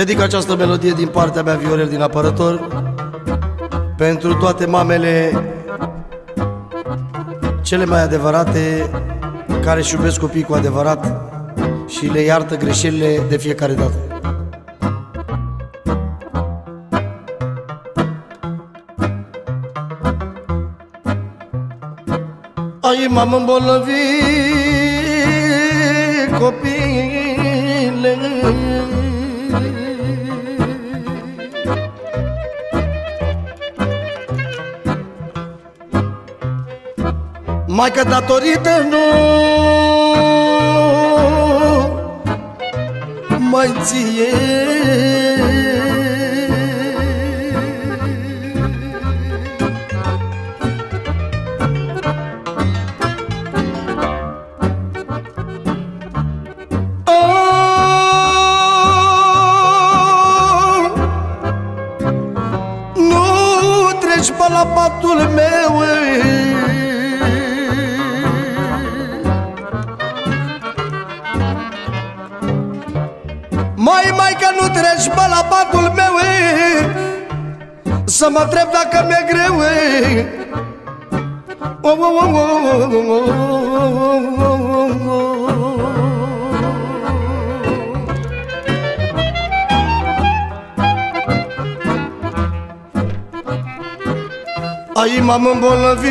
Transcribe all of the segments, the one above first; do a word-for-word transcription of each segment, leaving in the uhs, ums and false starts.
Dedic această melodie din partea mea, Viorel din Apărător, pentru toate mamele cele mai adevărate, care își iubesc copiii cu adevărat și le iartă greșelile de fiecare dată. Ai, m-am îmbolnăvit, copile, Maică, datorită nu mai ție, nu treci pe la patul meu, Mai, mai că nu treci pe la patul meu, să mă întreb dacă mi-e greu. Oh, oh, oh, oh, oh, oh, oh. Ai, m-am îmbolnăvit,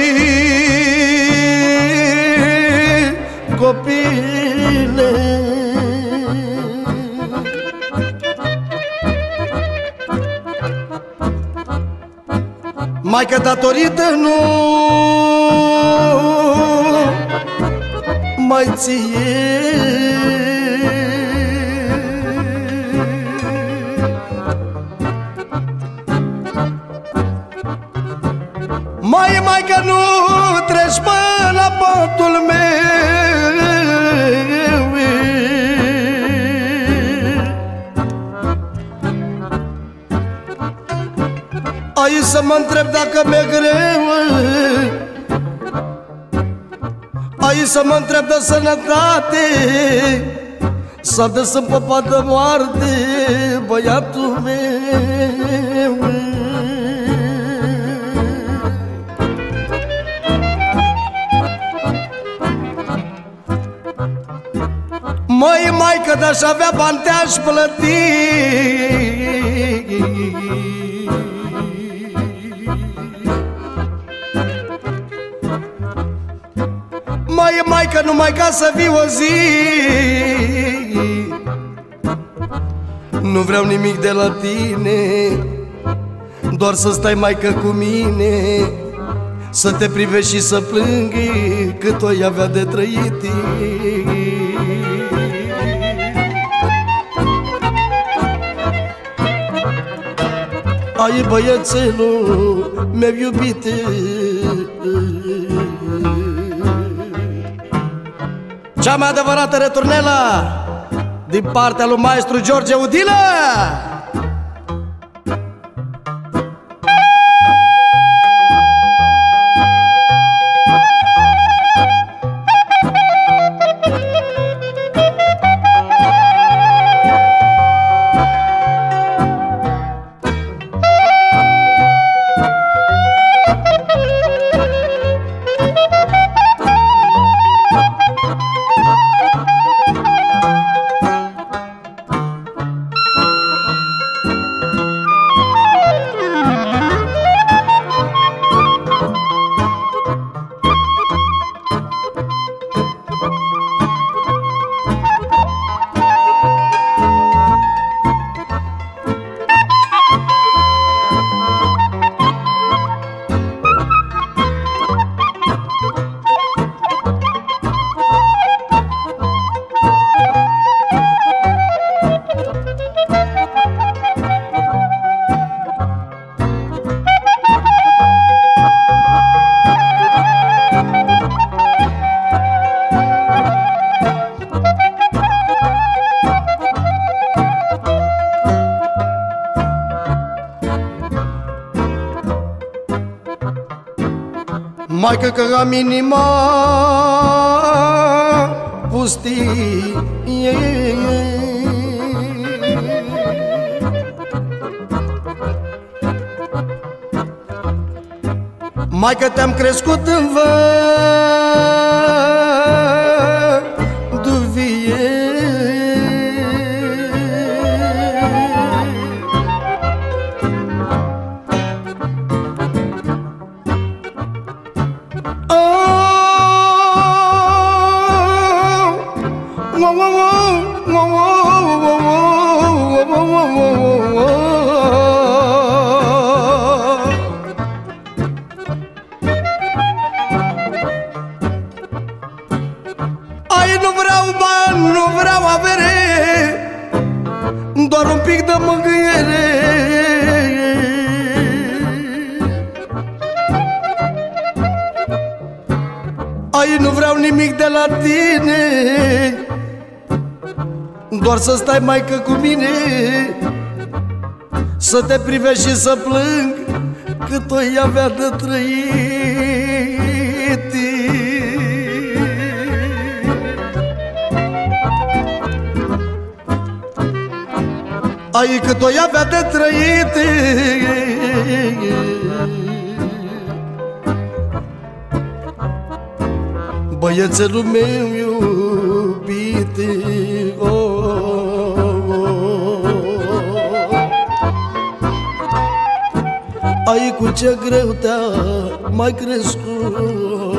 copile, Maică, datorită nu mai ție, Mai, mai că nu treci pe la patul meu, Ai, să mă întreb dacă mi-e greu, Ai, să mă întreb de sănătate, să dă să-mi păpat de moarte băiatul meu. Măi, mai că de-aș avea bani te-aș plăti, Mai, mai că numai ca să vii o zi, nu vreau nimic de la tine, doar să stai, maică, cu mine, să te privești și să plânghi cât o avea de trăit. Ai, băiețelul meu iubit, cea mai adevărată returnelă din partea lui maestru George Udilă. Maică, că am inima pustie, Maică, te-am crescut în văduvie, ai, nu vreau bani, nu vreau avere, doar un pic de mângâiere. Ai, nu vreau nimic de la tine, doar să stai, maică, cu mine, să te privești și să plâng, cât o-i avea de trăit. Ai, cât o-i avea de trăit. Băiețelul meu iubit, oh, oh, oh. Ai, cu ce greu te-a mai crescut.